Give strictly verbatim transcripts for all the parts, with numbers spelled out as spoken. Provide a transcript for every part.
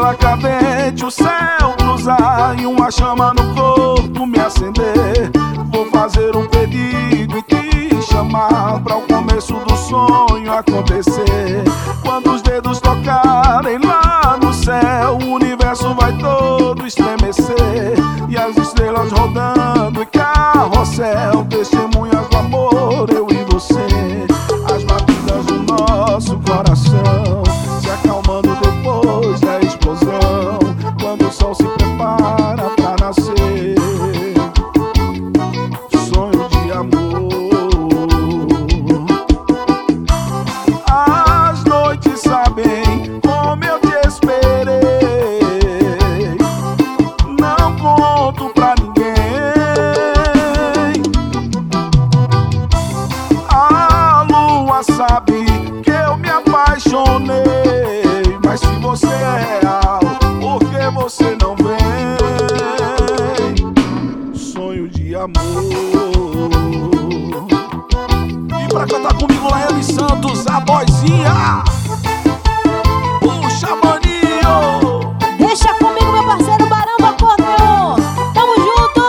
estrela cadente o céu cruzar e uma chama no corpo me acender. Vou fazer um pedido e te chamar pra o começo do sonho acontecer. Quando os dedos tocarem lá no céu, o universo vai todo estremecer. E as estrelas rodando em carrossel, testemunhas do amor, eu e você. As batidas do nosso coração se acalmando depois da explosão, quando o sol se prepara pra nascer. Sonho de amor. As noites sabem como eu te esperei, não conto pra ninguém. A lua sabe que eu me apaixonei, mas se você é real, por que você não vem? Sonho de amor. E pra cantar comigo, Laene Santos, a boizinha. Puxa, maninho. Deixa comigo, meu parceiro Barão do Acordeon. Tamo junto.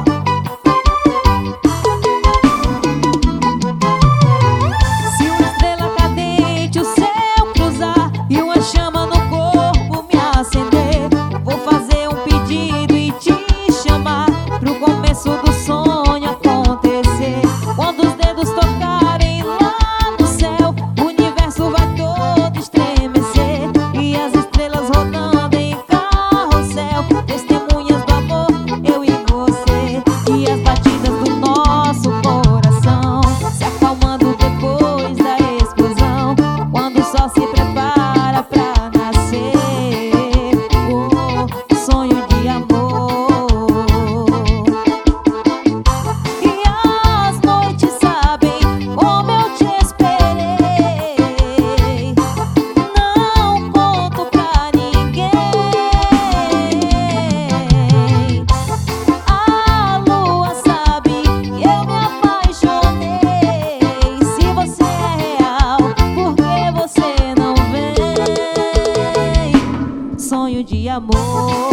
Se uma estrela cadente o céu cruzar e uma chama no corpo me acender, vou fazer um pedido e te chamar pro começo do sonho acontecer. Quando os dedos tocarem lá no céu, o universo vai todo estremecer. E as estrelas rodando em carrossel, testemunhas do amor, eu e você. E as batidas do nosso coração se acalmando depois da explosão, quando o sol se prepara pra nascer. Oh, sonho de amor. E as noites sabem como eu te esperei, não conto pra ninguém. A lua sabe que eu me apaixonei. Se você é real, por que você não vem? Sonho de amor.